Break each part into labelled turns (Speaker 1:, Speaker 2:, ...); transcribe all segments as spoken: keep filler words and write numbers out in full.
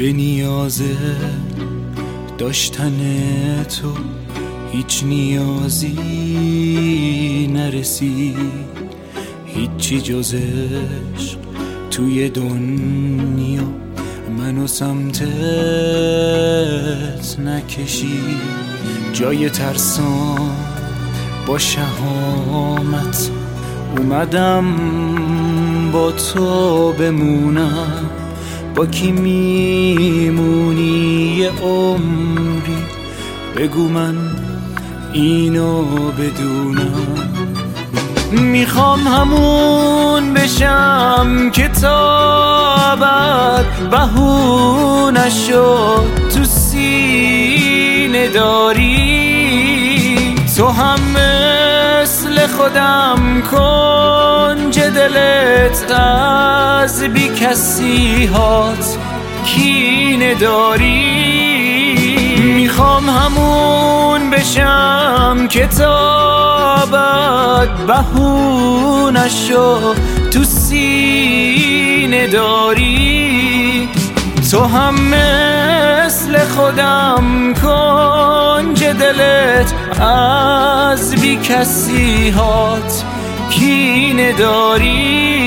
Speaker 1: به نیاز داشتن تو هیچ نیازی نرسید، هیچی جز عشق توی دنیا منو سمتت نکشید. جای ترسان با شهامت اومدم با تو بمونم، با کی میمونی یه عمری بگو من اینو بدونم. میخوام همون بشم که تا ابد بهونه شد تو سینه داری. تو هم مثل خودم کنج دلت از بی کسی هات کینه داری. میخوام همون بشم که تا ابد بهونه شد تو سینه داری. تو هم مثل خودم کنج دلت از بی کسی هات کینه داری.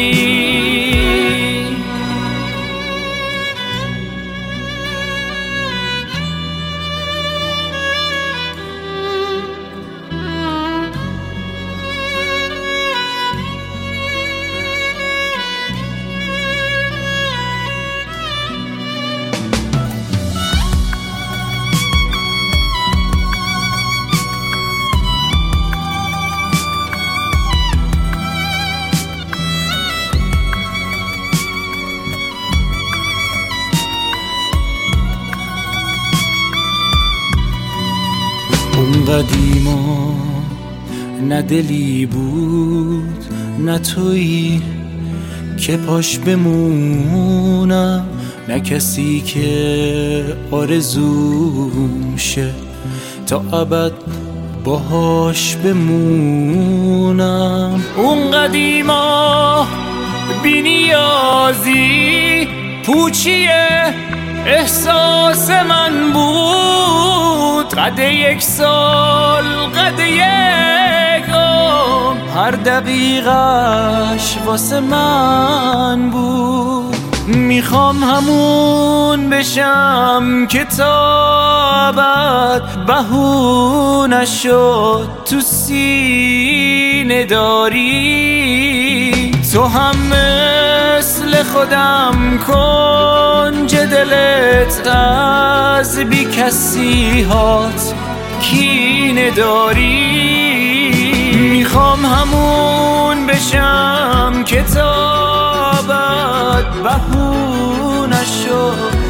Speaker 1: اون قدیما نه دلی بود نه تویی که پاش بمونم، نه کسی که آرزوم شه تا ابد باهاش بمونم. اون قدیما بی نیازی پوچیه احساس من بود، قد یک سال قد یک عمر هر دقیقش واسه من بود. میخوام همون بشم که تا ابد بهونه شد تو سینه داری. تو هم مثل خودم کنج دلت از بی کسی هات کینه داری. میخوام همون بشم که تا ابد بهونه شد